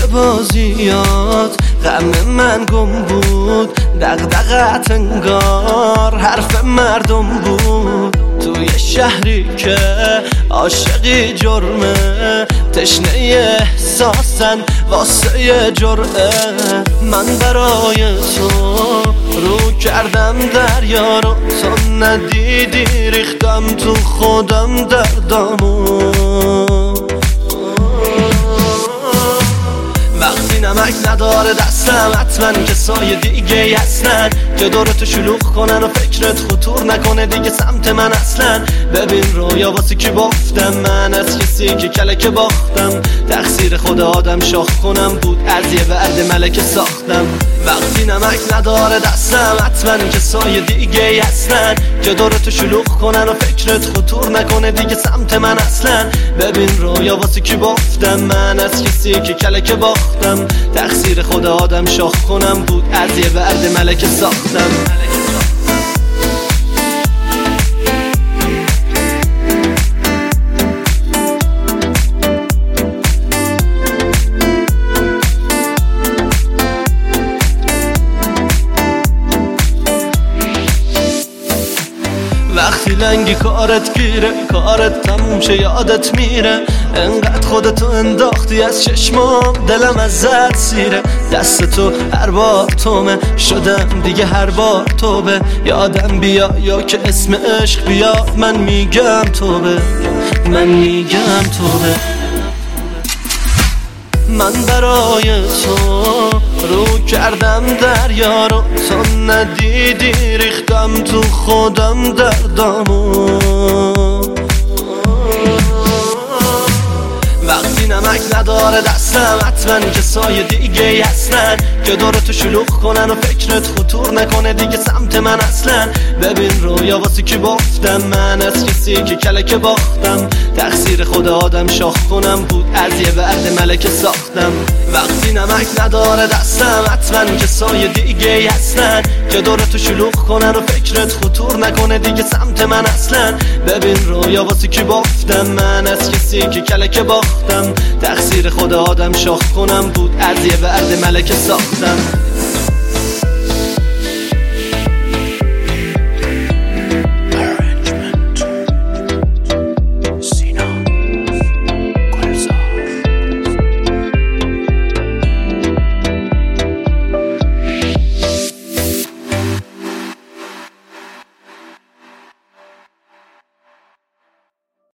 بازیات غم من گم بود، دغدغه‌ات انگار حرف مردم بود. توی شهری که عاشقی جرمه، تشنه احساسن واسه جرعه. من برای تو رو کردم دریا رو، تو ندیدی ریختم تو خودم دردامو. وقتی نمک نداره دستم، حتما کسای دیگه هستن که دورتو شلوغ کنن و فکرت خطور نکنه دیگه سمت من اصلا. ببین رویا واسه کی بافتم، من از کسی که کلکه باختم. تقصیر خود آدم شاخ کنم بود، از یه بعد ملکه ساختم. وقتی نمک نداره دستم، حتما کسای دیگه هستن که دورتو شلوغ کنن و فکرت خطور نکنه دیگه سمت من اصلا. ببین رویا واسه کی بافتم، من از کسی که کلکه باختم. تقصیر خود آدم شاخ کنم بود، از یه بعد ملکه ساختم. وقتی لنگی کارت گیره، کارت تموم شه یادت میره. انقدر خودتو انداختی از چشمام، دلم ازت سیره. دست تو هر بار تومه، شدم دیگه هر بار توبه. یادم بیا یا که اسم عشق بیاد، من میگم توبه، من میگم توبه. من برای تو رو کردم دریا رو، تو ندیدی ریختم تو خودم دردامو. وقتی نمک نداره دستم، حتما کسای دیگه هستن که دورتو شلوغ کنن و فکرت خطور نکنه دیگه سمت من اصلا. ببین رویا واسه کی بافتم، من از کسی که کلکه باختم. تقصیر خود آدم شاخ کنم بود، از یه بعد ملکه ساختم. وقتی نمک نداره دستم، حتما کسای دیگه هستن که دورتو شلوغ کنن و فکرت خطور نکنه دیگه سمت من اصلا. ببین رویا واسه کی بافتم، من از کسی که کلکه باختم. تقصیر خود آدم شاخ کنم بود، از یه بعد ملکه ساختم.